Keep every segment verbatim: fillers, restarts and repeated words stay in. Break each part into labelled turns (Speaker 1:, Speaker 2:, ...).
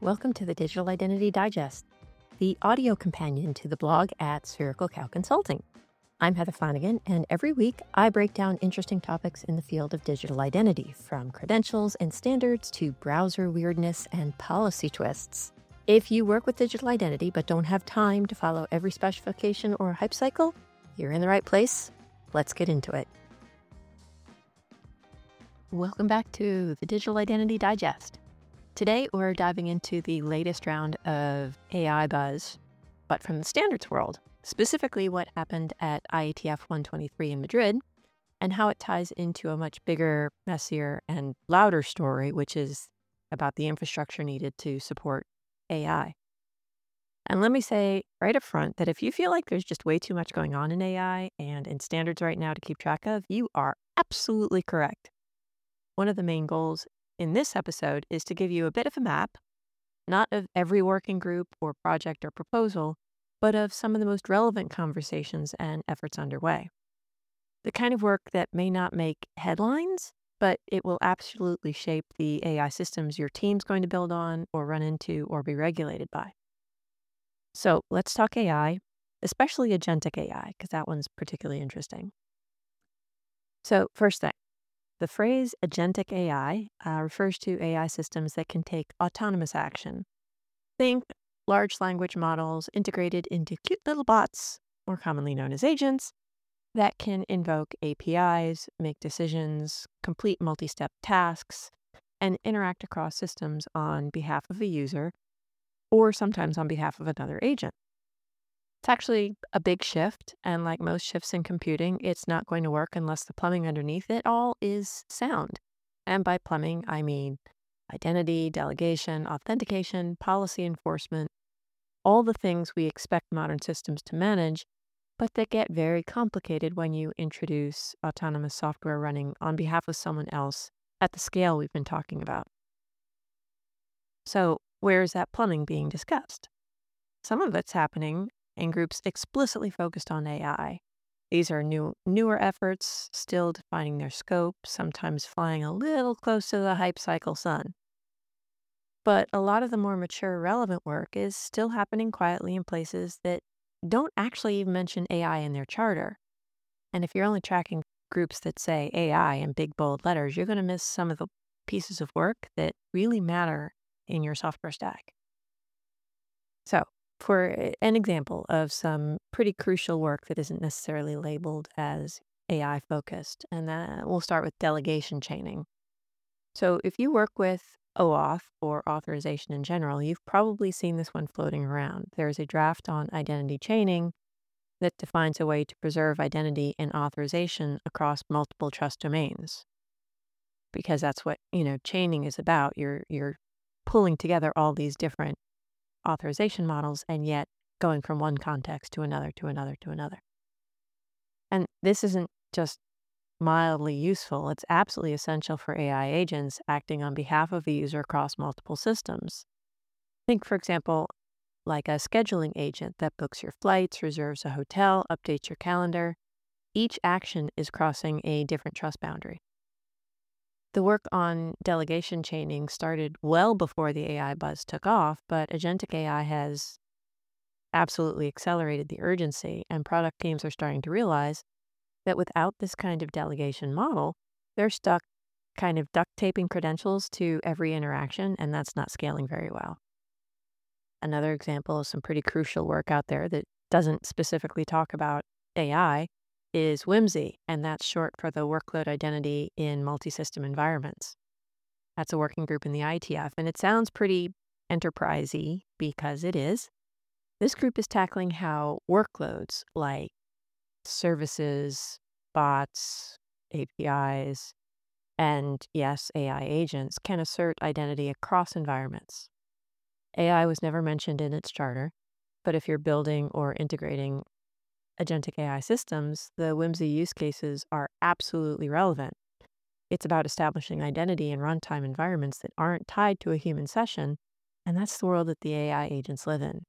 Speaker 1: Welcome to the Digital Identity Digest, the audio companion to the blog at Spherical Cow Consulting. I'm Heather Flanagan, and every week I break down interesting topics in the field of digital identity, from credentials and standards to browser weirdness and policy twists. If you work with digital identity but don't have time to follow every specification or hype cycle, you're in the right place. Let's get into it. Welcome back to the Digital Identity Digest. Today, we're diving into the latest round of A I buzz, but from the standards world, specifically what happened at I E T F one twenty-three in Madrid, and how it ties into a much bigger, messier, and louder story, which is about the infrastructure needed to support A I. And let me say right up front that if you feel like there's just way too much going on in A I and in standards right now to keep track of, you are absolutely correct. One of the main goals in this episode is to give you a bit of a map, not of every working group or project or proposal, but of some of the most relevant conversations and efforts underway. The kind of work that may not make headlines, but it will absolutely shape the A I systems your team's going to build on or run into or be regulated by. So let's talk A I, especially agentic A I, because that one's particularly interesting. So first thing, the phrase agentic A I uh, refers to A I systems that can take autonomous action. Think large language models integrated into cute little bots, more commonly known as agents, that can invoke A P Is, make decisions, complete multi-step tasks, and interact across systems on behalf of a user, or sometimes on behalf of another agent. It's actually a big shift, and like most shifts in computing, it's not going to work unless the plumbing underneath it all is sound. And by plumbing, I mean identity, delegation, authentication, policy enforcement, all the things we expect modern systems to manage, but that get very complicated when you introduce autonomous software running on behalf of someone else at the scale we've been talking about. So, where is that plumbing being discussed? Some of it's happening in groups explicitly focused on A I. These are new, newer efforts, still defining their scope, sometimes flying a little close to the hype cycle sun. But a lot of the more mature, relevant work is still happening quietly in places that don't actually even mention A I in their charter. And if you're only tracking groups that say A I in big, bold letters, you're going to miss some of the pieces of work that really matter in your software stack. So, for an example of some pretty crucial work that isn't necessarily labeled as A I focused, and that we'll start with delegation chaining. So if you work with OAuth or authorization in general, you've probably seen this one floating around. There's a draft on identity chaining that defines a way to preserve identity and authorization across multiple trust domains. Because that's what, you know, chaining is about. You're you're pulling together all these different authorization models and yet going from one context to another, to another, to another. And this isn't just mildly useful. It's absolutely essential for A I agents acting on behalf of a user across multiple systems. Think, for example, like a scheduling agent that books your flights, reserves a hotel, updates your calendar. Each action is crossing a different trust boundary. The work on delegation chaining started well before the A I buzz took off, but agentic A I has absolutely accelerated the urgency, and product teams are starting to realize that without this kind of delegation model, they're stuck kind of duct taping credentials to every interaction, and that's not scaling very well. Another example of some pretty crucial work out there that doesn't specifically talk about A I is Whimsy, and that's short for the Workload Identity in Multi-System Environments. That's a working group in the I E T F, and it sounds pretty enterprisey because it is. This group is tackling how workloads like services, bots, A P Is, and yes, A I agents can assert identity across environments. A I was never mentioned in its charter, but if you're building or integrating agentic A I systems, the Whimsy use cases are absolutely relevant. It's about establishing identity in runtime environments that aren't tied to a human session, and that's the world that the A I agents live in.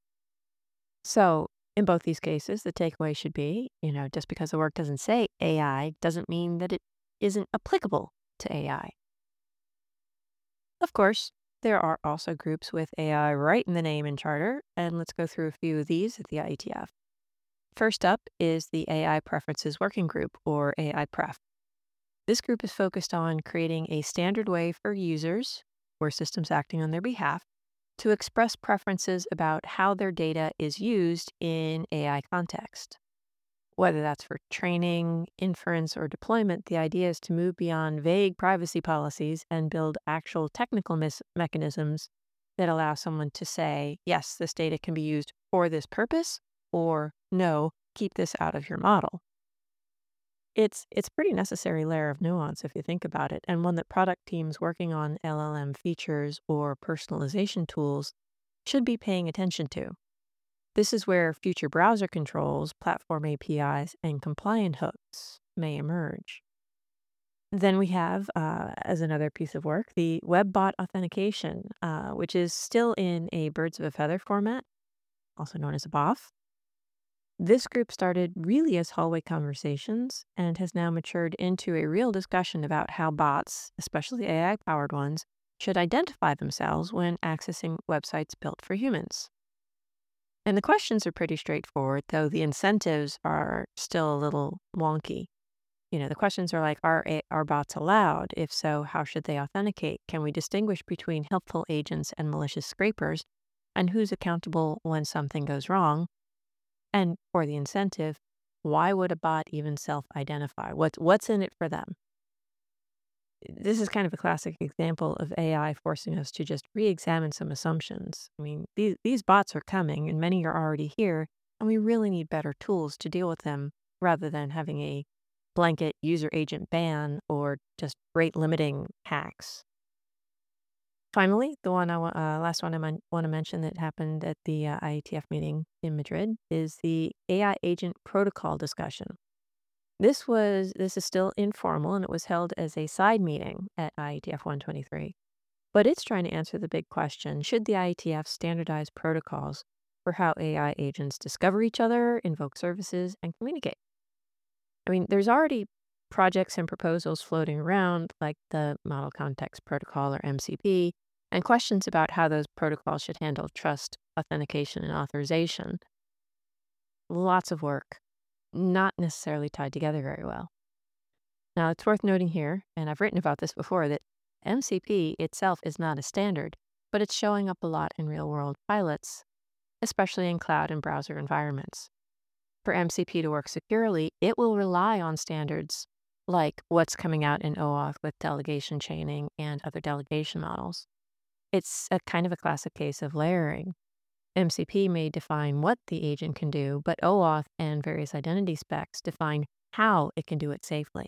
Speaker 1: So, in both these cases, the takeaway should be, you know, just because the work doesn't say A I doesn't mean that it isn't applicable to A I. Of course, There are also groups with A I right in the name and charter, and let's go through a few of these at the I E T F. First up is the A I Preferences Working Group, or A I Pref. This group is focused on creating a standard way for users, or systems acting on their behalf, to express preferences about how their data is used in A I context. Whether that's for training, inference, or deployment, the idea is to move beyond vague privacy policies and build actual technical mis- mechanisms that allow someone to say, yes, this data can be used for this purpose, or no, keep this out of your model. It's it's a pretty necessary layer of nuance if you think about it, and one that product teams working on L L M features or personalization tools should be paying attention to. This is where future browser controls, platform A P Is, and compliant hooks may emerge. Then we have, uh, as another piece of work, the WebBot authentication, uh, which is still in a birds of a feather format, also known as a B O F. This group started really as hallway conversations and has now matured into a real discussion about how bots, especially A I-powered ones, should identify themselves when accessing websites built for humans. And the questions are pretty straightforward, though the incentives are still a little wonky. You know, the questions are like, are, A- are bots allowed? If so, how should they authenticate? Can we distinguish between helpful agents and malicious scrapers? And who's accountable when something goes wrong? And for the incentive, why would a bot even self-identify? What's what's in it for them? This is kind of a classic example of A I forcing us to just re-examine some assumptions. I mean, these these bots are coming and many are already here, and we really need better tools to deal with them rather than having a blanket user agent ban or just rate limiting hacks. Finally, the one I wa- uh, last one I want to mention that happened at the uh, I E T F meeting in Madrid is the A I agent protocol discussion. This was this is still informal and it was held as a side meeting at I E T F one twenty-three. But it's trying to answer the big question, should the I E T F standardize protocols for how A I agents discover each other, invoke services, and communicate? I mean, there's already projects and proposals floating around like the Model Context Protocol or M C P, and questions about how those protocols should handle trust, authentication, and authorization. Lots of work, not necessarily tied together very well. Now, it's worth noting here, and I've written about this before, that M C P itself is not a standard, but it's showing up a lot in real world pilots, especially in cloud and browser environments. For M C P to work securely, it will rely on standards like what's coming out in OAuth with delegation chaining and other delegation models. It's a kind of a classic case of layering. M C P may define what the agent can do, but OAuth and various identity specs define how it can do it safely.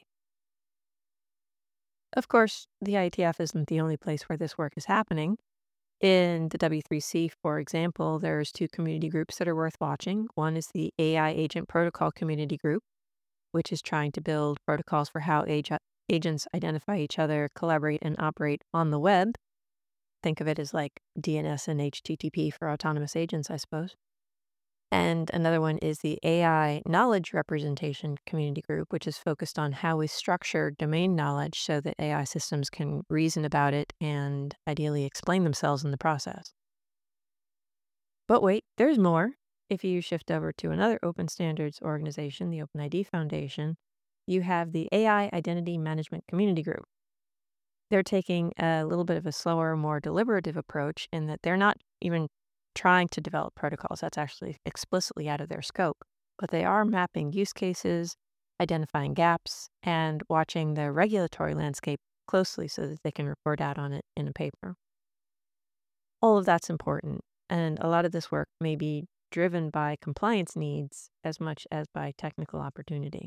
Speaker 1: Of course, the I E T F isn't the only place where this work is happening. In the W three C, for example, there's two community groups that are worth watching. One is the A I Agent Protocol Community Group, which is trying to build protocols for how ag- agents identify each other, collaborate, and operate on the web. Think of it as like D N S and H T T P for autonomous agents, I suppose. And another one is the A I Knowledge Representation Community Group, which is focused on how we structure domain knowledge so that A I systems can reason about it and ideally explain themselves in the process. But wait, there's more. If you shift over to another open standards organization, the OpenID Foundation, you have the A I Identity Management Community Group. They're taking a little bit of a slower, more deliberative approach in that they're not even trying to develop protocols. That's actually explicitly out of their scope. But they are mapping use cases, identifying gaps, and watching the regulatory landscape closely so that they can report out on it in a paper. All of that's important. And a lot of this work may be driven by compliance needs as much as by technical opportunity.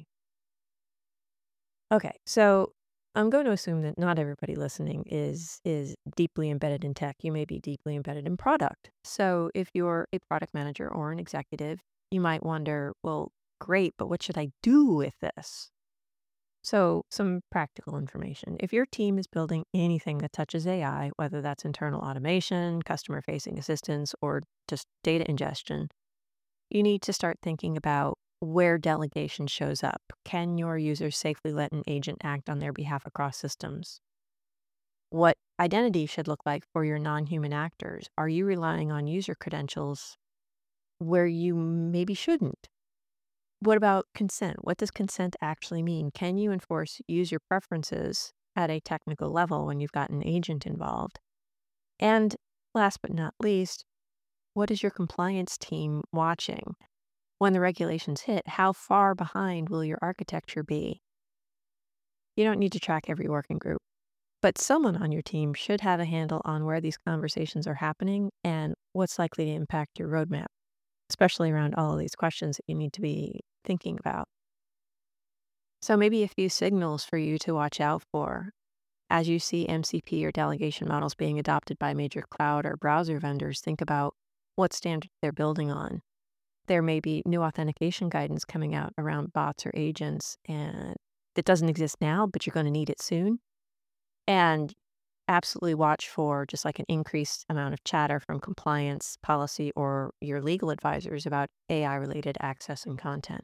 Speaker 1: Okay, so I'm going to assume that not everybody listening is is deeply embedded in tech. You may be deeply embedded in product. So if you're a product manager or an executive, you might wonder, well, great, but what should I do with this? So, some practical information. If your team is building anything that touches A I, whether that's internal automation, customer facing assistance, or just data ingestion, you need to start thinking about where delegation shows up. Can your users safely let an agent act on their behalf across systems? What identity should look like for your non-human actors. Are you relying on user credentials where you maybe shouldn't? What about consent? What does consent actually mean? Can you enforce user preferences at a technical level when you've got an agent involved? And last but not least, what is your compliance team watching? When the regulations hit, how far behind will your architecture be? You don't need to track every working group, but someone on your team should have a handle on where these conversations are happening and what's likely to impact your roadmap, especially around all of these questions that you need to be thinking about. So maybe a few signals for you to watch out for as you see M C P or delegation models being adopted by major cloud or browser vendors. Think about what standards they're building on. There may be new authentication guidance coming out around bots or agents, and that doesn't exist now, but you're going to need it soon. And absolutely watch for just like an increased amount of chatter from compliance, policy, or your legal advisors about A I-related access and content.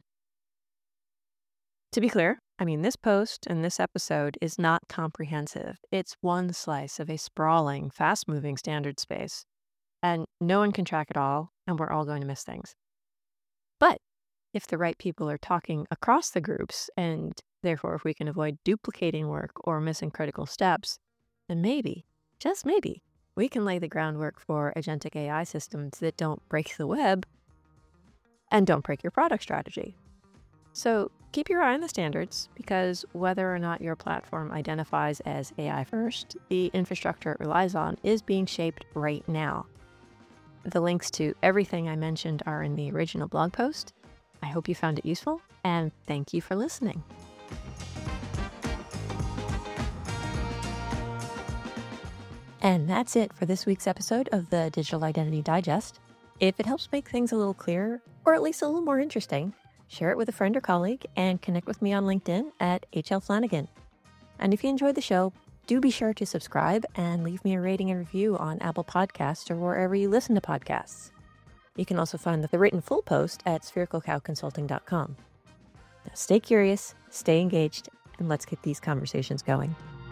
Speaker 1: To be clear, I mean, this post and this episode is not comprehensive. It's one slice of a sprawling, fast-moving standard space, and no one can track it all, and we're all going to miss things. But if the right people are talking across the groups, and therefore if we can avoid duplicating work or missing critical steps, then maybe, just maybe, we can lay the groundwork for agentic A I systems that don't break the web and don't break your product strategy. So keep your eye on the standards, because whether or not your platform identifies as A I first, the infrastructure it relies on is being shaped right now. The links to everything I mentioned are in the original blog post. I hope you found it useful, and thank you for listening. And that's it for this week's episode of the Digital Identity Digest. If it helps make things a little clearer, or at least a little more interesting, share it with a friend or colleague, and connect with me on LinkedIn at H L Flanagan. And if you enjoyed the show, do be sure to subscribe and leave me a rating and review on Apple Podcasts or wherever you listen to podcasts. You can also find the written full post at spherical cow consulting dot com. Now stay curious, stay engaged, and let's get these conversations going.